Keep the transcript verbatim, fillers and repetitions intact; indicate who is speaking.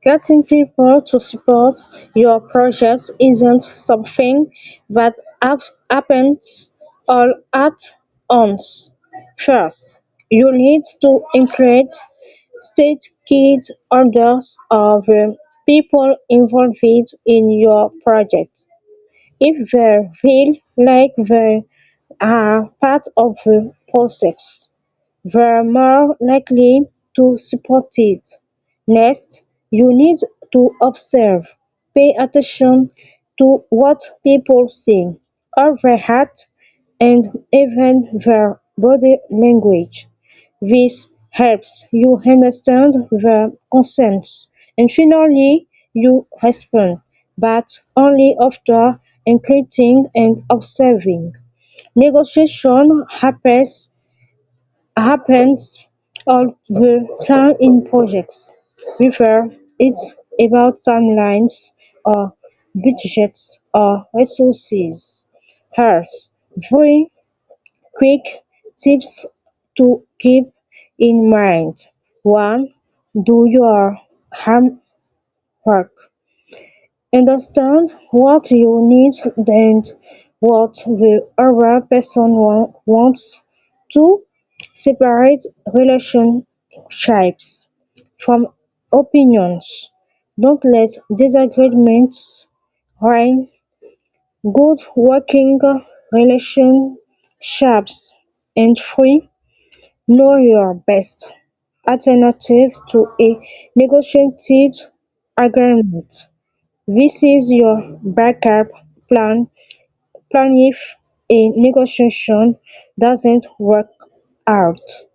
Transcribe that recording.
Speaker 1: Getting people to support your project isn't something that hap- happens all at once. First, you need to include state key orders of the people involved in your project. If they feel like they are part of the process, they are more likely to support it. Next, you need to observe. Pay attention to what people say, how they act, and even their body language. This helps you understand their concerns. And finally, you respond, but only after including and observing. Negotiation happens happens all the time in projects, whether it's about timelines or budgets or resources. Here's three quick tips to keep in mind. One, do your homework. Understand what you need and what the other person wa- wants. Two, separate relationships from opinions. Don't let disagreements ruin good working relationships. And three, know your best alternative to a negotiated agreement. This is your backup plan plan if a negotiation doesn't work out.